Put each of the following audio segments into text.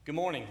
Good morning.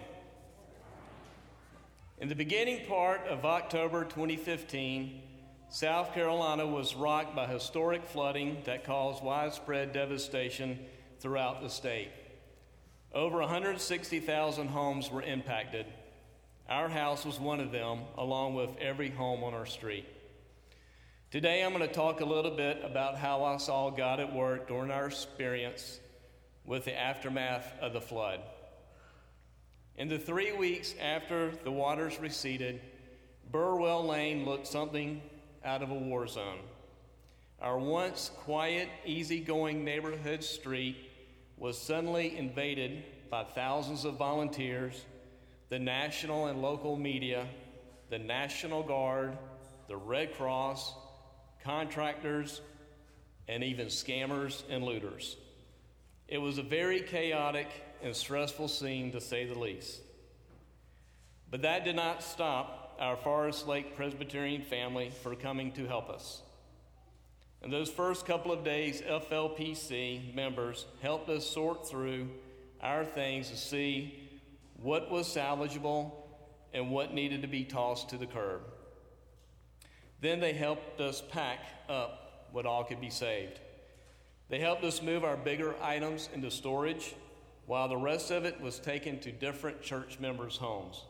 In the beginning part of October 2015, South Carolina was rocked by historic flooding that caused widespread devastation throughout the state. Over 160,000 homes were impacted. Our house was one of them, along with every home on our street. Today I'm going to talk a little bit about how I saw God at work during our experience with the aftermath of the flood. In the 3 weeks after the waters receded, Burwell Lane looked something out of a war zone. Our once quiet, easygoing neighborhood street was suddenly invaded by thousands of volunteers, the national and local media, the National Guard, the Red Cross, contractors, and even scammers and looters. It was a very chaotic and stressful scene, to say the least. But that did not stop our Forest Lake Presbyterian family from coming to help us. In those first couple of days, FLPC members helped us sort through our things to see what was salvageable and what needed to be tossed to the curb. Then they helped us pack up what all could be saved. They helped us move our bigger items into storage, while the rest of it was taken to different church members' homes.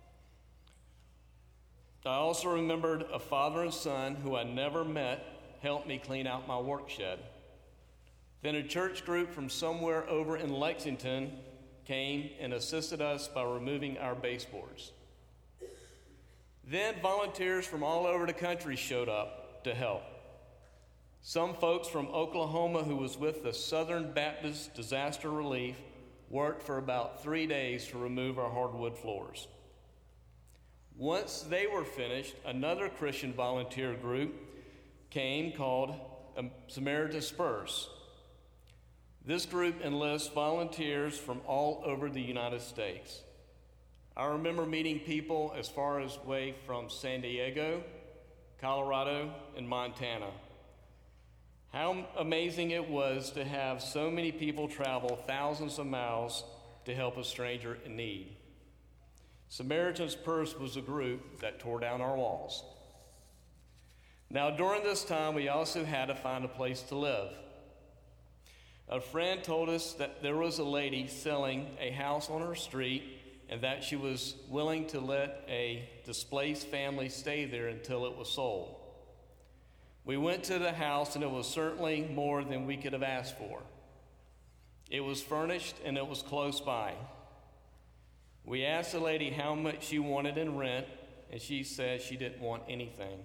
I also remembered a father and son who I never met helped me clean out my work shed. Then a church group from somewhere over in Lexington came and assisted us by removing our baseboards. Then volunteers from all over the country showed up to help. Some folks from Oklahoma who was with the Southern Baptist Disaster Relief worked for about 3 days to remove our hardwood floors. Once they were finished, another Christian volunteer group came called Samaritan's Purse. This group enlists volunteers from all over the United States. I remember meeting people as far as away from San Diego, Colorado, and Montana. How amazing it was to have so many people travel thousands of miles to help a stranger in need. Samaritan's Purse was a group that tore down our walls. Now, during this time, we also had to find a place to live. A friend told us that there was a lady selling a house on her street and that she was willing to let a displaced family stay there until it was sold. We went to the house, and it was certainly more than we could have asked for. It was furnished, and it was close by. We asked the lady how much she wanted in rent, and she said she didn't want anything.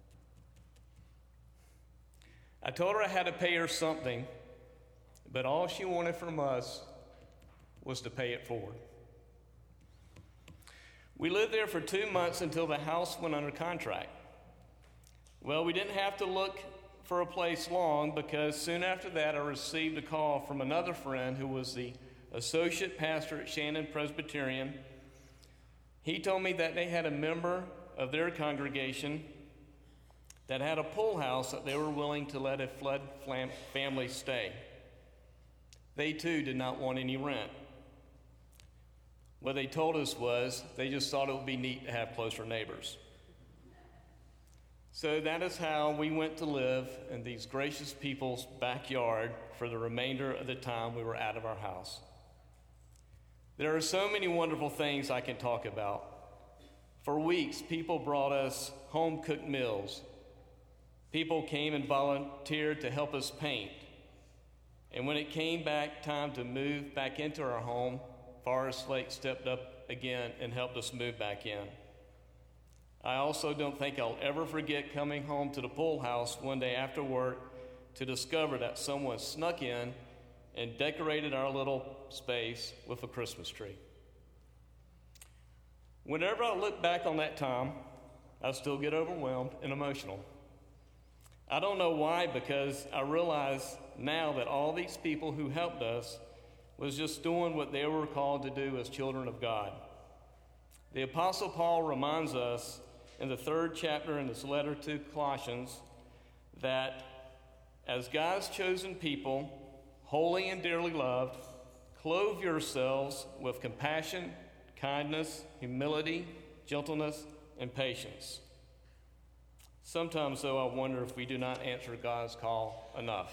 I told her I had to pay her something, but all she wanted from us was to pay it forward. We lived there for 2 months until the house went under contract. Well, we didn't have to look for a place long, because soon after that I received a call from another friend who was the associate pastor at Shannon Presbyterian. He told me that they had a member of their congregation that had a pool house that they were willing to let a flood family stay. They too did not want any rent. What they told us was they just thought it would be neat to have closer neighbors. So that is how we went to live in these gracious people's backyard for the remainder of the time we were out of our house. There are so many wonderful things I can talk about. For weeks, people brought us home-cooked meals. People came and volunteered to help us paint. And when it came back time to move back into our home, Forest Lake stepped up again and helped us move back in. I also don't think I'll ever forget coming home to the pool house one day after work to discover that someone snuck in and decorated our little space with a Christmas tree. Whenever I look back on that time, I still get overwhelmed and emotional. I don't know why, because I realize now that all these people who helped us was just doing what they were called to do as children of God. The Apostle Paul reminds us in the 3rd chapter in his letter to Colossians that as God's chosen people, holy and dearly loved, Clothe yourselves with compassion, kindness, humility, gentleness, and patience. Sometimes, though, I wonder if we do not answer God's call enough.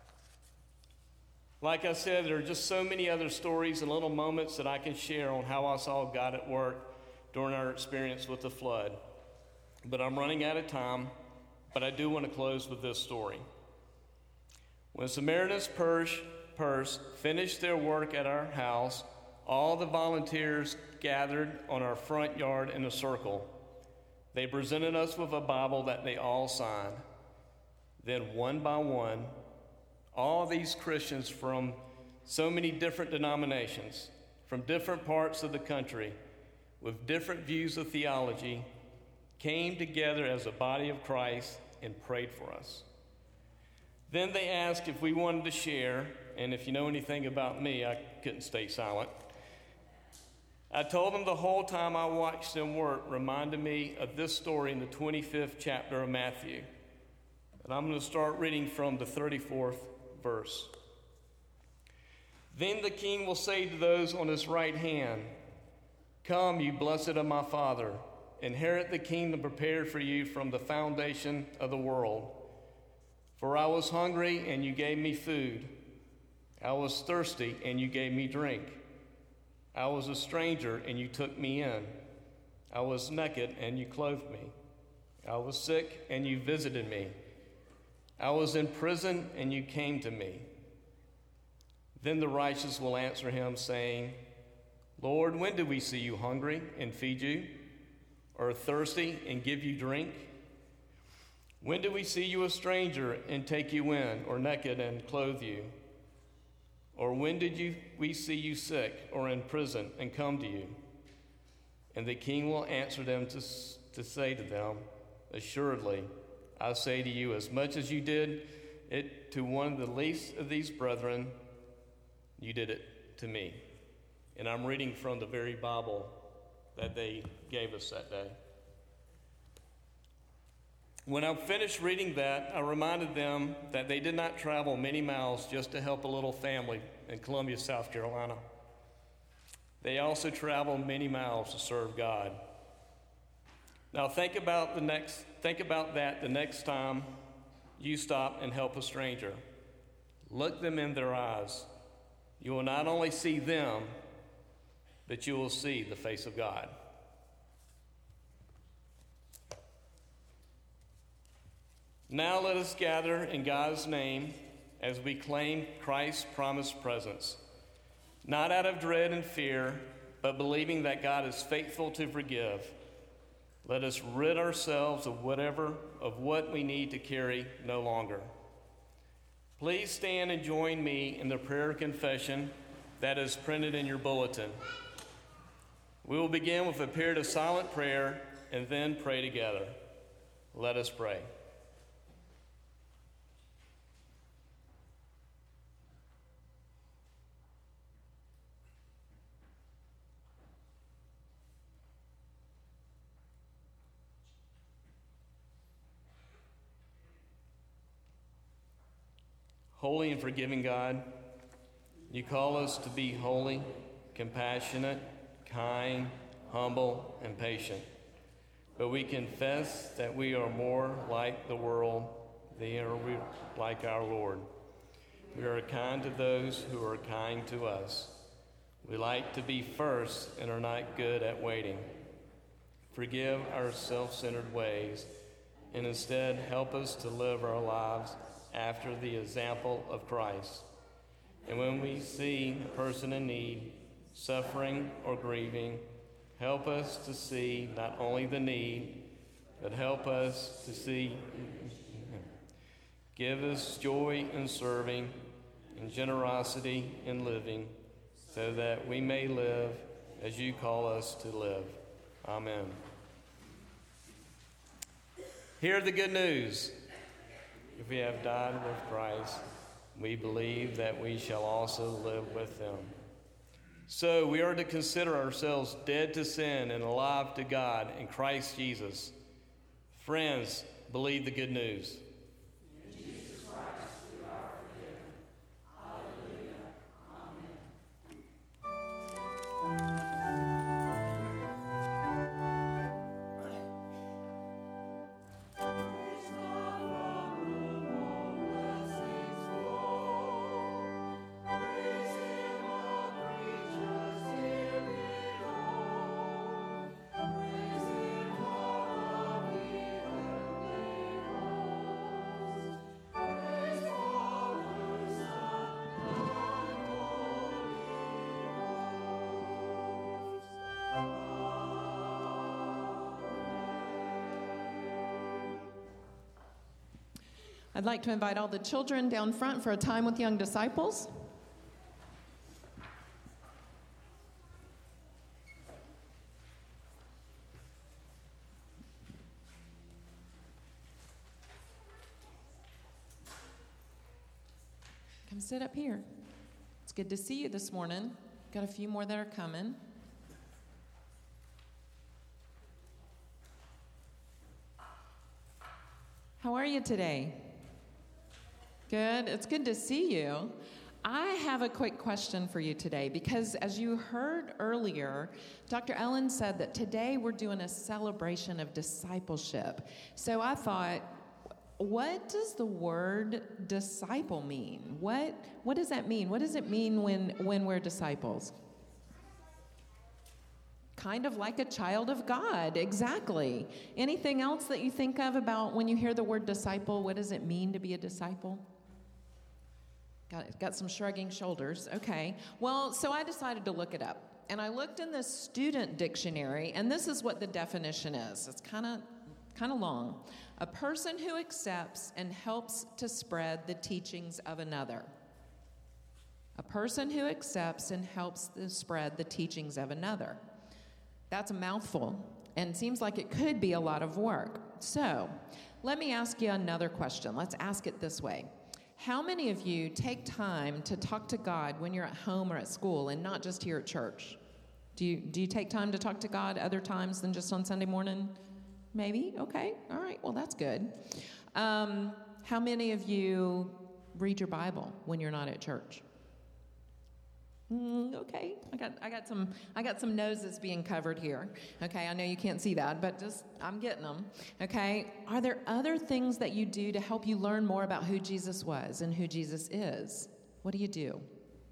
Like I said, there are just so many other stories and little moments that I can share on how I saw God at work during our experience with the flood. But I'm running out of time, but I do want to close with this story. When Samaritan's Purse finished their work at our house, all the volunteers gathered on our front yard in a circle. They presented us with a Bible that they all signed. Then one by one, all these Christians from so many different denominations, from different parts of the country, with different views of theology, came together as a body of Christ and prayed for us. Then they asked if we wanted to share, and if you know anything about me, I couldn't stay silent. I told them the whole time I watched them work reminded me of this story in the 25th chapter of Matthew. And I'm going to start reading from the 34th verse. Then the king will say to those on his right hand, "Come, you blessed of my Father, inherit the kingdom prepared for you from the foundation of the world. For I was hungry, and you gave me food. I was thirsty, and you gave me drink. I was a stranger, and you took me in. I was naked, and you clothed me. I was sick, and you visited me. I was in prison, and you came to me." Then the righteous will answer him, saying, "Lord, when did we see you hungry and feed you, or thirsty and give you drink? When did we see you a stranger and take you in, or naked and clothe you? Or when did we see you sick or in prison and come to you?" And the king will answer them to say to them, "Assuredly, I say to you, as much as you did it to one of the least of these brethren, you did it to me." And I'm reading from the very Bible that they gave us that day. When I finished reading that, I reminded them that they did not travel many miles just to help a little family in Columbia, South Carolina. They also traveled many miles to serve God. Now think about that the next time you stop and help a stranger. Look them in their eyes. You will not only see them, but you will see the face of God. Now let us gather in God's name as we claim Christ's promised presence, not out of dread and fear, but believing that God is faithful to forgive. Let us rid ourselves of what we need to carry no longer. Please stand and join me in the prayer confession that is printed in your bulletin. We will begin with a period of silent prayer and then pray together. Let us pray. Holy and forgiving God, you call us to be holy, compassionate, kind, humble, and patient. But we confess that we are more like the world than are we like our Lord. We are kind to those who are kind to us. We like to be first and are not good at waiting. Forgive our self-centered ways and instead help us to live our lives after the example of Christ. And when we see a person in need, suffering, or grieving, help us to see not only the need, but help us to see. Give us joy in serving and generosity in living, so that we may live as you call us to live. Amen. Hear the good news. If we have died with Christ, we believe that we shall also live with him. So we are to consider ourselves dead to sin and alive to God in Christ Jesus. Friends, believe the good news. In Jesus Christ, we are forgiven. Hallelujah. Amen. I'd like to invite all the children down front for a time with young disciples. Come sit up here. It's good to see you this morning. Got a few more that are coming. How are you today? Good. It's good to see you. I have a quick question for you today because as you heard earlier, Dr. Ellen said that today we're doing a celebration of discipleship. So I thought, what does the word disciple mean? What does that mean? What does it mean when we're disciples? Kind of like a child of God, exactly. Anything else that you think of about when you hear the word disciple? What does it mean to be a disciple? Got some shrugging shoulders. Okay. Well, so I decided to look it up. And I looked in the student dictionary, and this is what the definition is. It's kind of long. A person who accepts and helps to spread the teachings of another. A person who accepts and helps to spread the teachings of another. That's a mouthful, and seems like it could be a lot of work. So, let me ask you another question. Let's ask it this way. How many of you take time to talk to God when you're at home or at school and not just here at church? Do you take time to talk to God other times than just on Sunday morning? Maybe? Okay. All right. Well, that's good. How many of you read your Bible when you're not at church? Okay. I got some noses being covered here. Okay. I know you can't see that, but I'm getting them. Okay. Are there other things that you do to help you learn more about who Jesus was and who Jesus is? What do you do?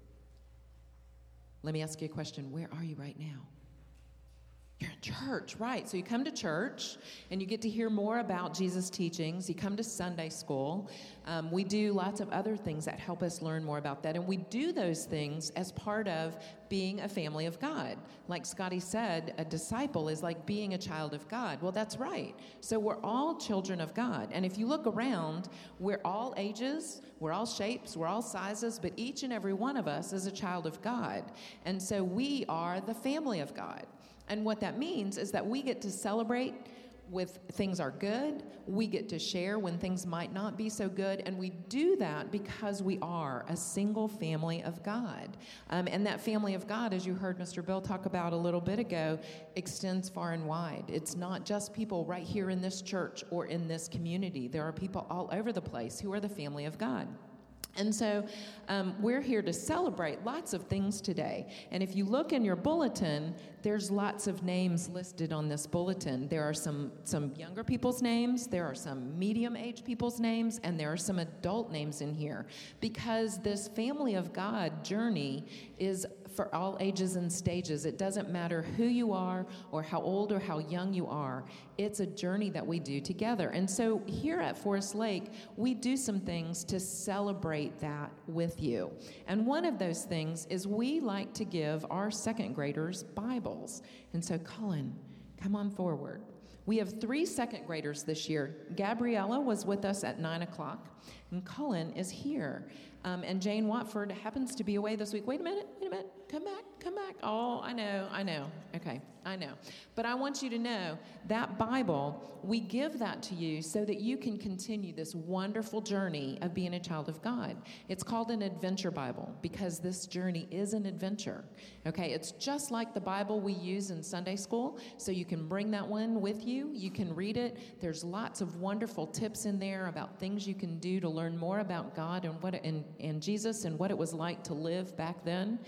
Let me ask you a question. Where are you right now? You're in church, right? So you come to church and you get to hear more about Jesus' teachings. You come to Sunday school. We do lots of other things that help us learn more about that. And we do those things as part of being a family of God. Like Scotty said, a disciple is like being a child of God. Well, that's right. So we're all children of God. And if you look around, we're all ages, we're all shapes, we're all sizes, but each and every one of us is a child of God. And so we are the family of God. And what that means is that we get to celebrate with things are good. We get to share when things might not be so good. And we do that because we are a single family of God. And that family of God, as you heard Mr. Bill talk about a little bit ago, extends far and wide. It's not just people right here in this church or in this community. There are people all over the place who are the family of God. And so we're here to celebrate lots of things today. And if you look in your bulletin, there's lots of names listed on this bulletin. There are some younger people's names, there are some medium-aged people's names, and there are some adult names in here. Because this family of God journey is for all ages and stages. It doesn't matter who you are or how old or how young you are. It's a journey that we do together. And so here at Forest Lake, we do some things to celebrate that with you. And one of those things is we like to give our second graders Bibles. And so Colin, come on forward. We have 3 second graders this year. Gabriella was with us at 9 o'clock, and Colin is here. And Jane Watford happens to be away this week. Wait a minute. Come back. Oh, I know. Okay, I know. But I want you to know that Bible, we give that to you so that you can continue this wonderful journey of being a child of God. It's called an adventure Bible because this journey is an adventure. Okay, it's just like the Bible we use in Sunday school, so you can bring that one with you. You can read it. There's lots of wonderful tips in there about things you can do to learn more about God and Jesus and what it was like to live back then.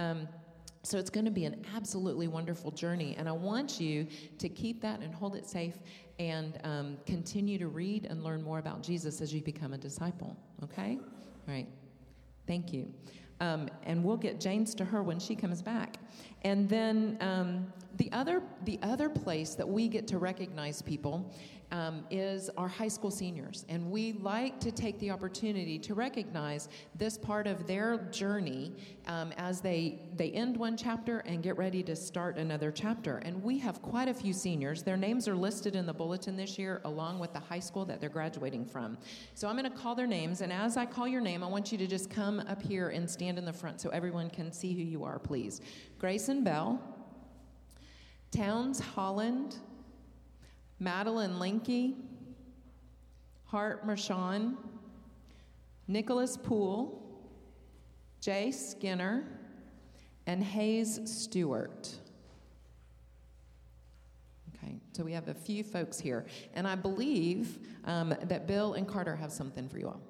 So it's going to be an absolutely wonderful journey, and I want you to keep that and hold it safe and continue to read and learn more about Jesus as you become a disciple, okay? All right. Thank you. And we'll get Jane's to her when she comes back. And then the other place that we get to recognize people is our high school seniors. And we like to take the opportunity to recognize this part of their journey as they end one chapter and get ready to start another chapter. And we have quite a few seniors. Their names are listed in the bulletin this year, along with the high school that they're graduating from. So I'm going to call their names, and as I call your name, I want you to just come up here and stand in the front so everyone can see who you are, please. Grayson Bell, Towns Holland, Madeline Linky, Hart Mershon, Nicholas Poole, Jay Skinner, and Hayes Stewart. Okay, so we have a few folks here. And I believe that Bill and Carter have something for you all.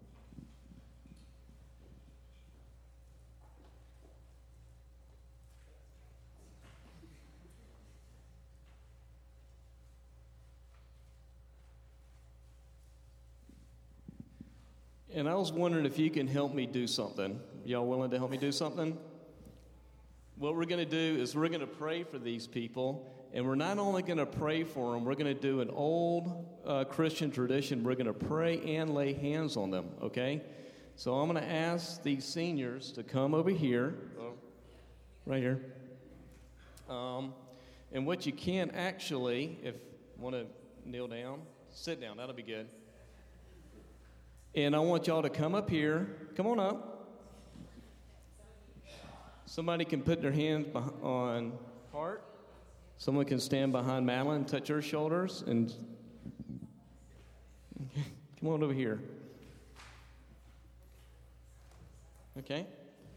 And I was wondering if you can help me do something. Y'all willing to help me do something? What we're going to do is we're going to pray for these people, and we're not only going to pray for them, we're going to do an old Christian tradition. We're going to pray and lay hands on them, okay? So I'm going to ask these seniors to come over here, right here. And what you can actually, if you want to kneel down, sit down, that'll be good. And I want y'all to come up here. Come on up. Somebody can put their hands on Hart. Someone can stand behind Madeline, touch her shoulders, and come on over here. Okay?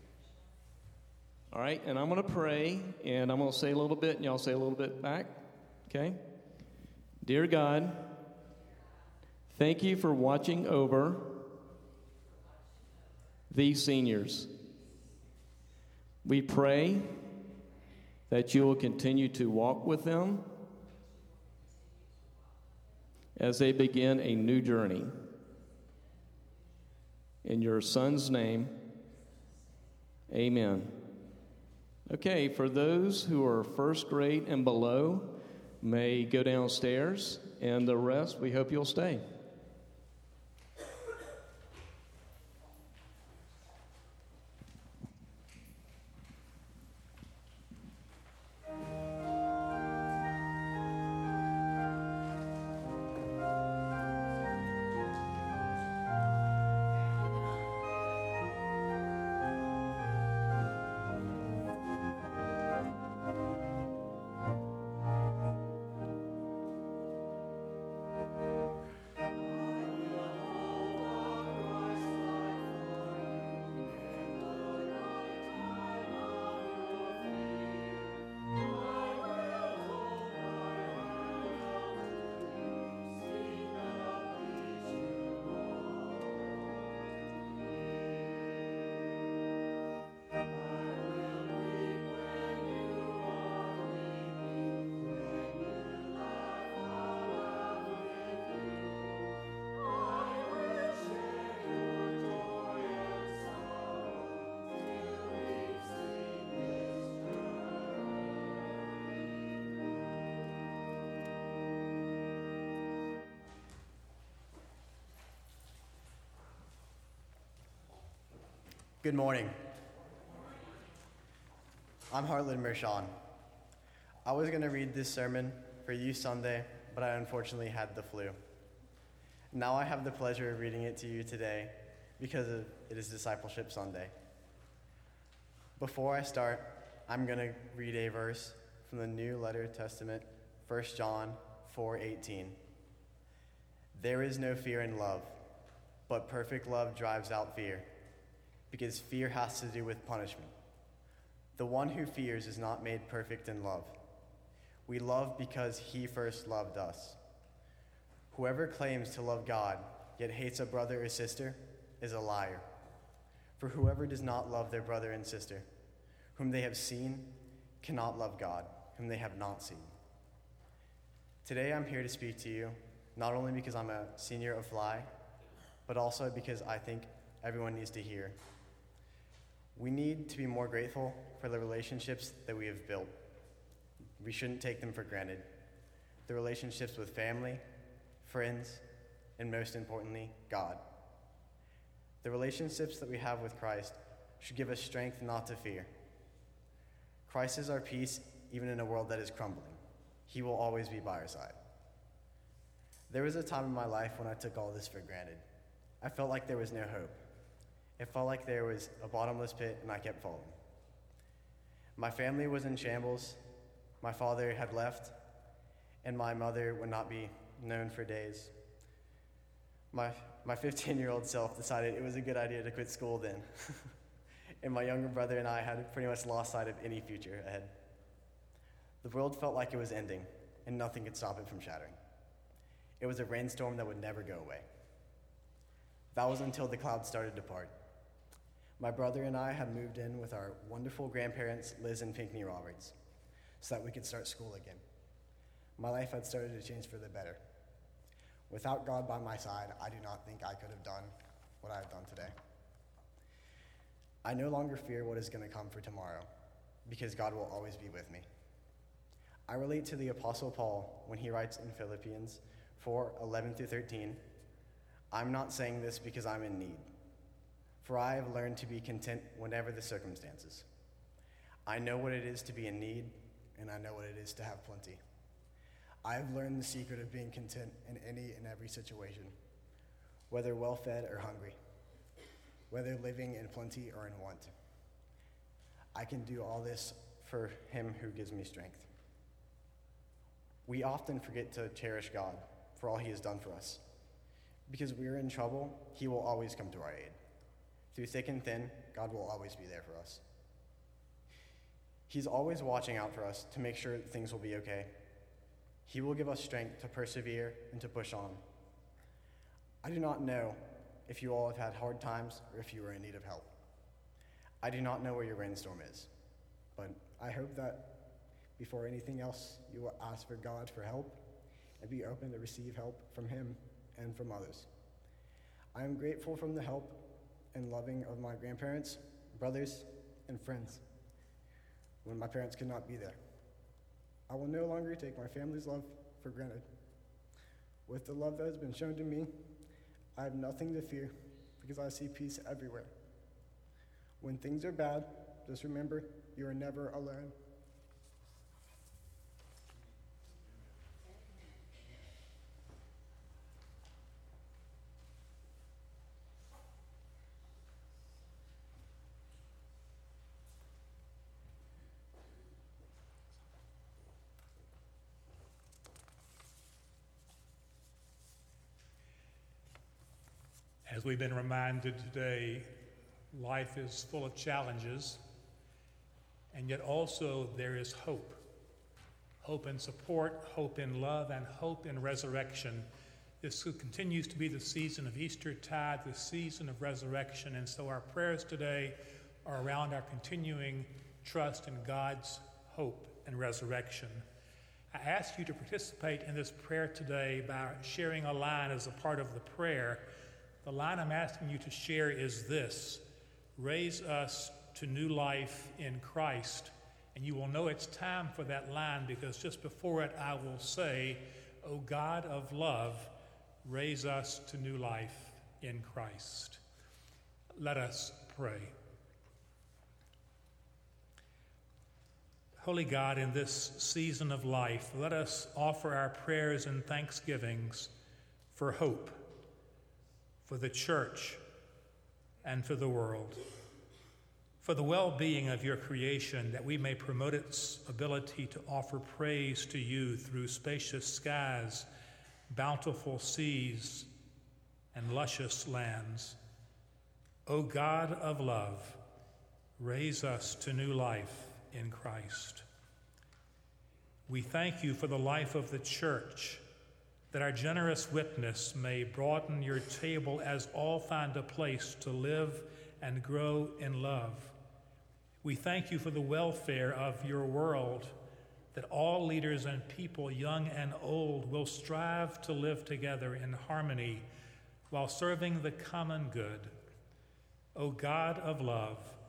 All right, and I'm going to pray, and I'm going to say a little bit, and y'all say a little bit back. Okay? Dear God, thank you for watching over these seniors. We pray that you will continue to walk with them as they begin a new journey. In your Son's name, amen. Okay, for those who are first grade and below, may go downstairs, and the rest, we hope you'll stay. Good morning. I'm Harlan Mershon. I was going to read this sermon for you Sunday, but I unfortunately had the flu. Now I have the pleasure of reading it to you today because it is Discipleship Sunday. Before I start, I'm going to read a verse from the New Letter Testament, 1 John 4:18. There is no fear in love, but perfect love drives out fear, because fear has to do with punishment. The one who fears is not made perfect in love. We love because he first loved us. Whoever claims to love God, yet hates a brother or sister, is a liar. For whoever does not love their brother and sister, whom they have seen, cannot love God, whom they have not seen. Today I'm here to speak to you, not only because I'm a senior of Fly, but also because I think everyone needs to hear. We need to be more grateful for the relationships that we have built. We shouldn't take them for granted. The relationships with family, friends, and most importantly, God. The relationships that we have with Christ should give us strength not to fear. Christ is our peace even in a world that is crumbling. He will always be by our side. There was a time in my life when I took all this for granted. I felt like there was no hope. It felt like there was a bottomless pit and I kept falling. My family was in shambles, my father had left, and my mother would not be known for days. My 15-year-old self decided it was a good idea to quit school then. And my younger brother and I had pretty much lost sight of any future ahead. The world felt like it was ending, and nothing could stop it from shattering. It was a rainstorm that would never go away. That was until the clouds started to part. My brother and I had moved in with our wonderful grandparents, Liz and Pinckney Roberts, so that we could start school again. My life had started to change for the better. Without God by my side, I do not think I could have done what I have done today. I no longer fear what is going to come for tomorrow, because God will always be with me. I relate to the Apostle Paul when he writes in Philippians 4:11-13, "I'm not saying this because I'm in need, for I have learned to be content whatever the circumstances. I know what it is to be in need, and I know what it is to have plenty. I have learned the secret of being content in any and every situation, whether well-fed or hungry, whether living in plenty or in want. I can do all this for him who gives me strength." We often forget to cherish God for all he has done for us. Because we are in trouble, he will always come to our aid. Through thick and thin, God will always be there for us. He's always watching out for us to make sure that things will be okay. He will give us strength to persevere and to push on. I do not know if you all have had hard times or if you are in need of help. I do not know where your rainstorm is, but I hope that before anything else, you will ask for God for help and be open to receive help from him and from others. I am grateful for the help and loving of my grandparents, brothers, and friends when my parents could not be there. I will no longer take my family's love for granted. With the love that has been shown to me, I have nothing to fear because I see peace everywhere. When things are bad, just remember you are never alone. As we've been reminded today, life is full of challenges, and yet also there is hope. Hope in support, hope in love, and hope in resurrection. This continues to be the season of Eastertide, the season of resurrection, and so our prayers today are around our continuing trust in God's hope and resurrection. I ask you to participate in this prayer today by sharing a line as a part of the prayer. The line I'm asking you to share is this: raise us to new life in Christ. And you will know it's time for that line because just before it I will say, "O God of love, raise us to new life in Christ." Let us pray. Holy God, in this season of life, let us offer our prayers and thanksgivings for hope, for the church, and for the world, for the well-being of your creation, that we may promote its ability to offer praise to you through spacious skies, bountiful seas, and luscious lands. O God of love, raise us to new life in Christ. We thank you for the life of the church, that our generous witness may broaden your table as all find a place to live and grow in love. We thank you for the welfare of your world, that all leaders and people, young and old, will strive to live together in harmony while serving the common good. O God of love,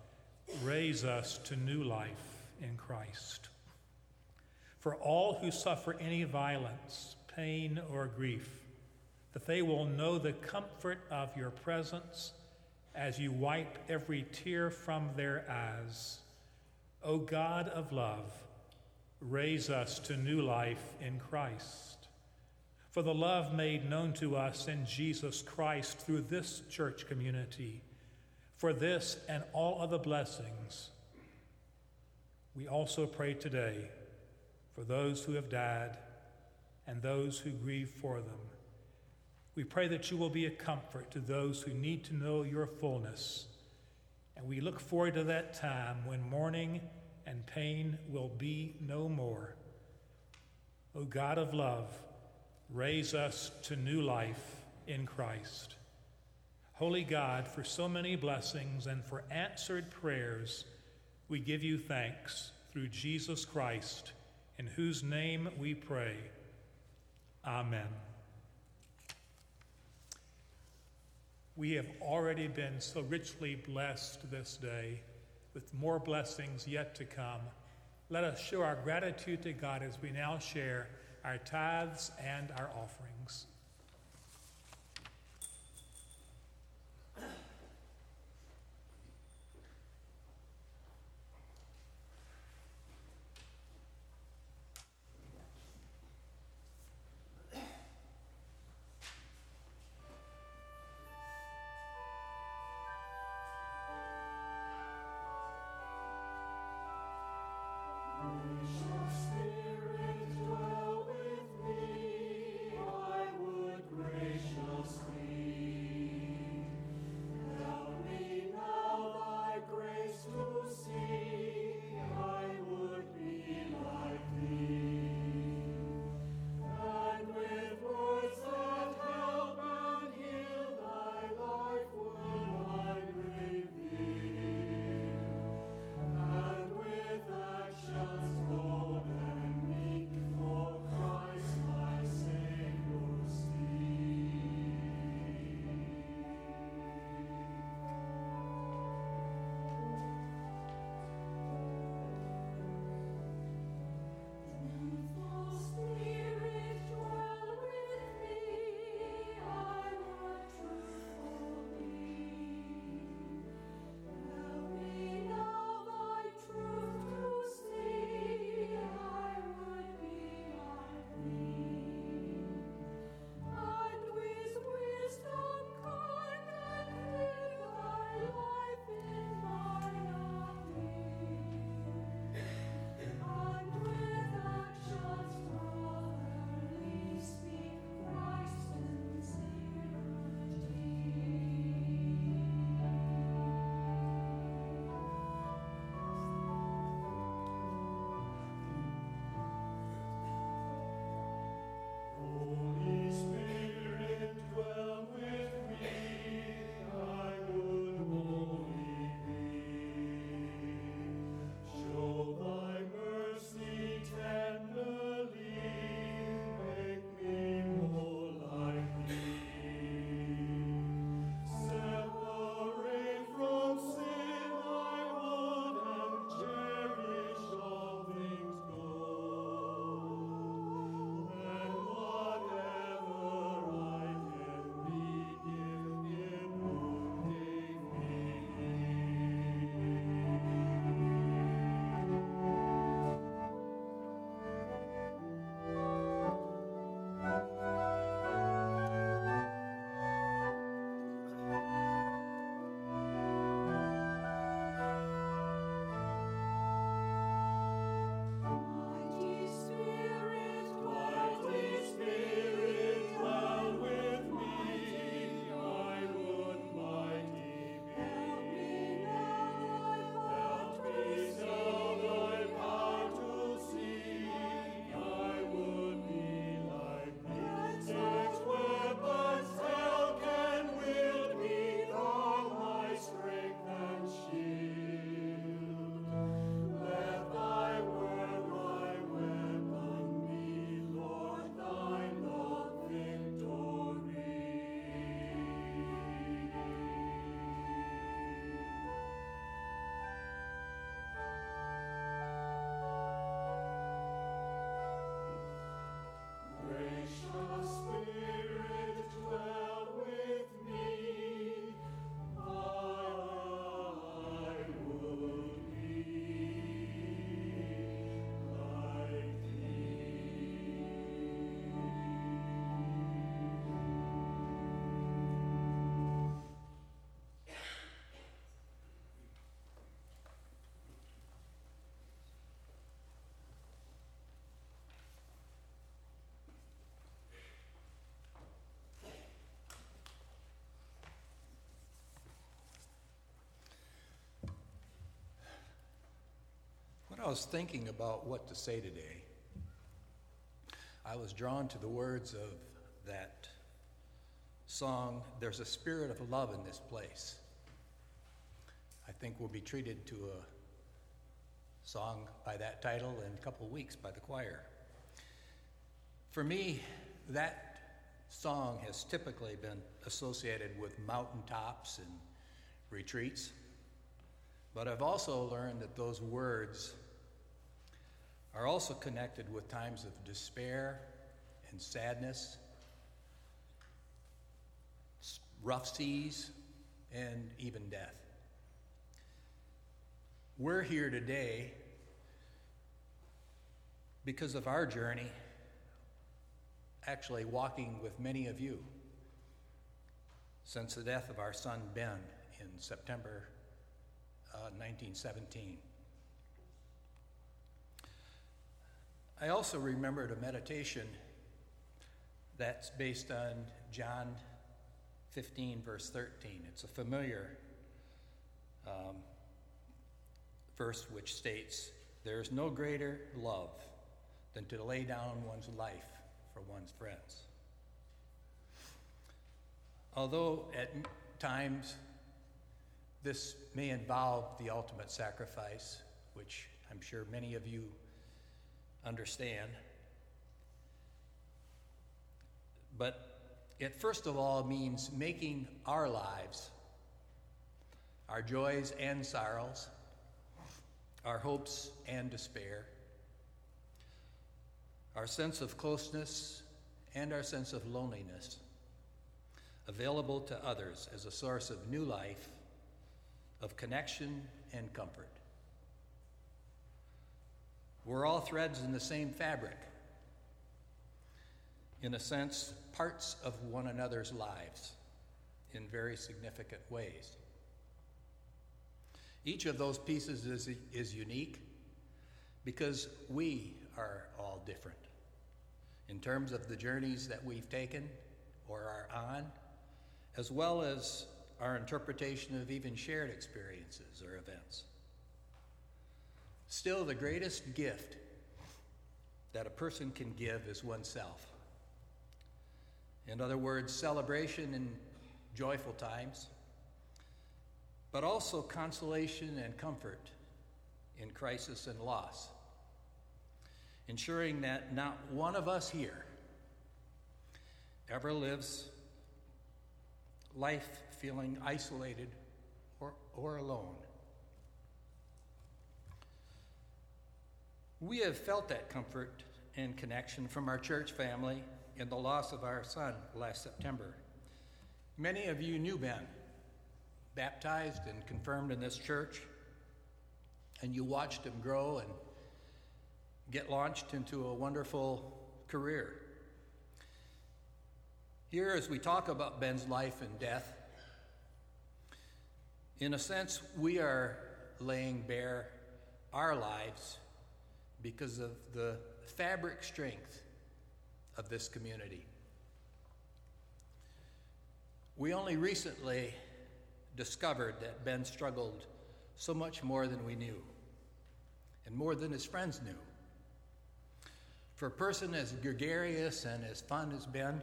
raise us to new life in Christ. For all who suffer any violence, pain, or grief, that they will know the comfort of your presence as you wipe every tear from their eyes. O God of love, raise us to new life in Christ. For the love made known to us in Jesus Christ through this church community, for this and all other blessings, we also pray today for those who have died and those who grieve for them. We pray that you will be a comfort to those who need to know your fullness, and we look forward to that time when mourning and pain will be no more. O God of love, raise us to new life in Christ. Holy God, for so many blessings and for answered prayers, we give you thanks through Jesus Christ, in whose name we pray. Amen. We have already been so richly blessed this day, with more blessings yet to come. Let us show our gratitude to God as we now share our tithes and our offerings. Spirit, dwell with me. I will was thinking about what to say today, I was drawn to the words of that song, "There's a Spirit of Love in This Place." I think we'll be treated to a song by that title in a couple of weeks by the choir. For me, that song has typically been associated with mountaintops and retreats, but I've also learned that those words are also connected with times of despair and sadness, rough seas, and even death. We're here today because of our journey, actually walking with many of you since the death of our son Ben in September 1917. I also remembered a meditation that's based on John 15, verse 13. It's a familiar verse which states, "There is no greater love than to lay down one's life for one's friends." Although at times this may involve the ultimate sacrifice, which I'm sure many of you understand, but it first of all means making our lives, our joys and sorrows, our hopes and despair, our sense of closeness and our sense of loneliness, available to others as a source of new life, of connection and comfort. We're all threads in the same fabric, in a sense, parts of one another's lives in very significant ways. Each of those pieces is unique because we are all different in terms of the journeys that we've taken or are on, as well as our interpretation of even shared experiences or events. Still, the greatest gift that a person can give is oneself. In other words, celebration in joyful times, but also consolation and comfort in crisis and loss, ensuring that not one of us here ever lives life feeling isolated or alone. We have felt that comfort and connection from our church family in the loss of our son last September. Many of you knew Ben, baptized and confirmed in this church, and you watched him grow and get launched into a wonderful career. Here, as we talk about Ben's life and death, in a sense, we are laying bare our lives because of the fabric strength of this community. We only recently discovered that Ben struggled so much more than we knew, and more than his friends knew. For a person as gregarious and as fun as Ben,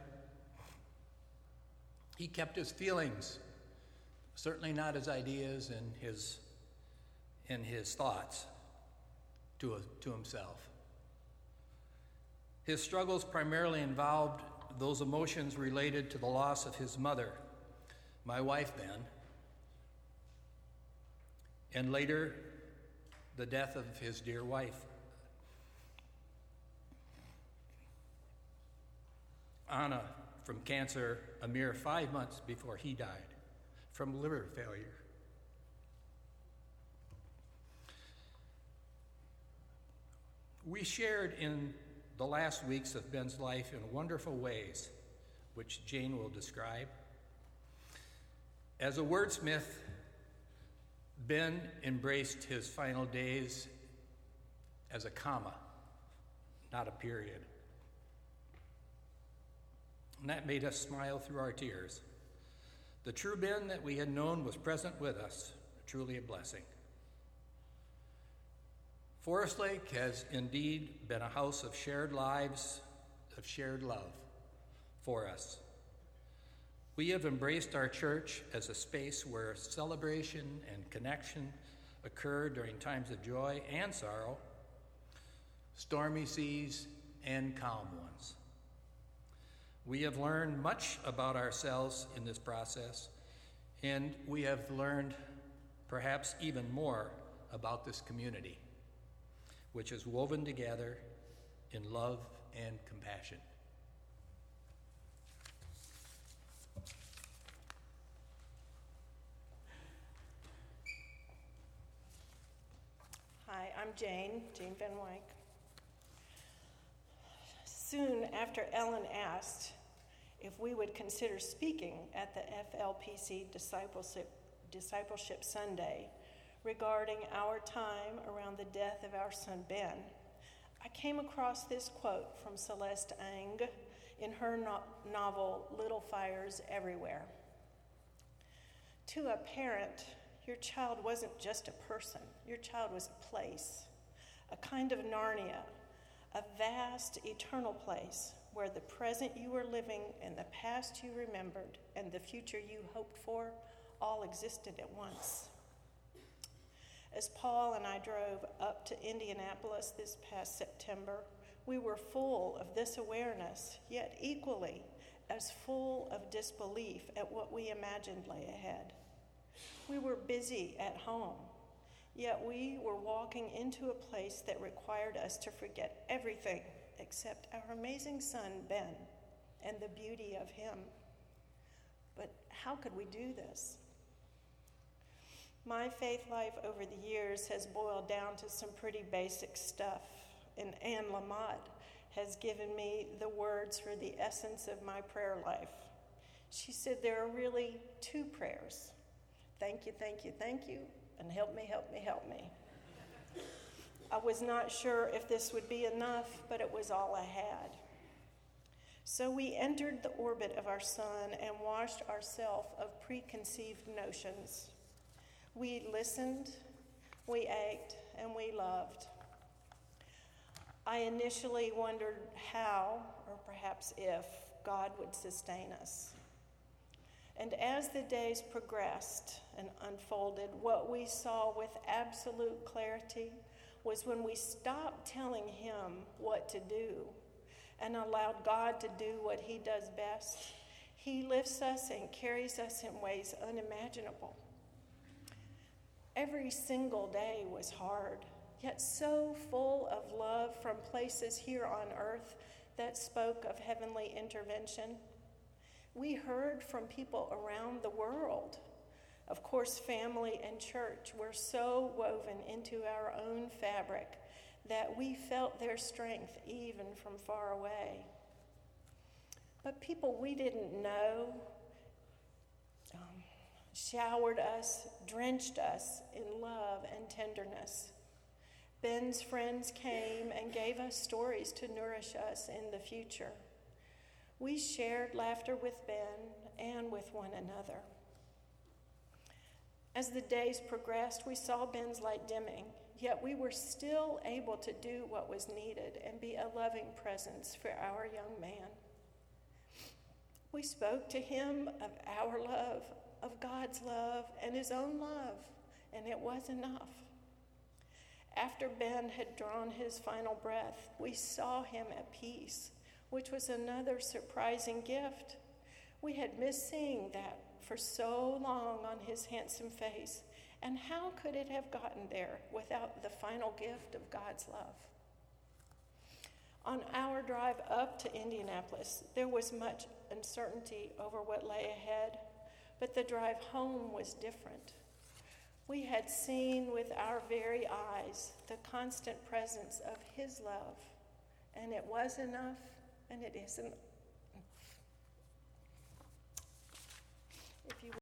he kept his feelings, certainly not his ideas and his thoughts, to himself. His struggles primarily involved those emotions related to the loss of his mother, my wife then, and later the death of his dear wife, Anna, from cancer a mere 5 months before he died from liver failure. We shared in the last weeks of Ben's life in wonderful ways, which Jane will describe. As a wordsmith, Ben embraced his final days as a comma, not a period. And that made us smile through our tears. The true Ben that we had known was present with us, truly a blessing. Forest Lake has indeed been a house of shared lives, of shared love for us. We have embraced our church as a space where celebration and connection occur during times of joy and sorrow, stormy seas and calm ones. We have learned much about ourselves in this process, and we have learned perhaps even more about this community, which is woven together in love and compassion. Hi, I'm Jane Van Wyk. Soon after Ellen asked if we would consider speaking at the FLPC Discipleship Sunday regarding our time around the death of our son Ben, I came across this quote from Celeste Ng in her novel Little Fires Everywhere. To a parent, your child wasn't just a person. Your child was a place, a kind of Narnia, a vast, eternal place where the present you were living and the past you remembered and the future you hoped for all existed at once. As Paul and I drove up to Indianapolis this past September, we were full of this awareness, yet equally as full of disbelief at what we imagined lay ahead. We were busy at home, yet we were walking into a place that required us to forget everything except our amazing son, Ben, and the beauty of him. But how could we do this? My faith life over the years has boiled down to some pretty basic stuff, and Anne Lamott has given me the words for the essence of my prayer life. She said there are really two prayers. Thank you, thank you, thank you, and help me, help me, help me. I was not sure if this would be enough, but it was all I had. So we entered the orbit of our son and washed ourselves of preconceived notions. We listened, we ached, and we loved. I initially wondered how, or perhaps if, God would sustain us. And as the days progressed and unfolded, what we saw with absolute clarity was when we stopped telling him what to do and allowed God to do what he does best, he lifts us and carries us in ways unimaginable. Every single day was hard, yet so full of love from places here on earth that spoke of heavenly intervention. We heard from people around the world. Of course, family and church were so woven into our own fabric that we felt their strength even from far away. But people we didn't know showered us, drenched us in love and tenderness. Ben's friends came and gave us stories to nourish us in the future. We shared laughter with Ben and with one another. As the days progressed, we saw Ben's light dimming, yet we were still able to do what was needed and be a loving presence for our young man. We spoke to him of our love, of God's love, and his own love, and it was enough. After Ben had drawn his final breath, we saw him at peace, which was another surprising gift. We had missed seeing that for so long on his handsome face, and how could it have gotten there without the final gift of God's love? On our drive up to Indianapolis, there was much uncertainty over what lay ahead, but the drive home was different. We had seen with our very eyes the constant presence of his love, and it was enough, and it isn't. If you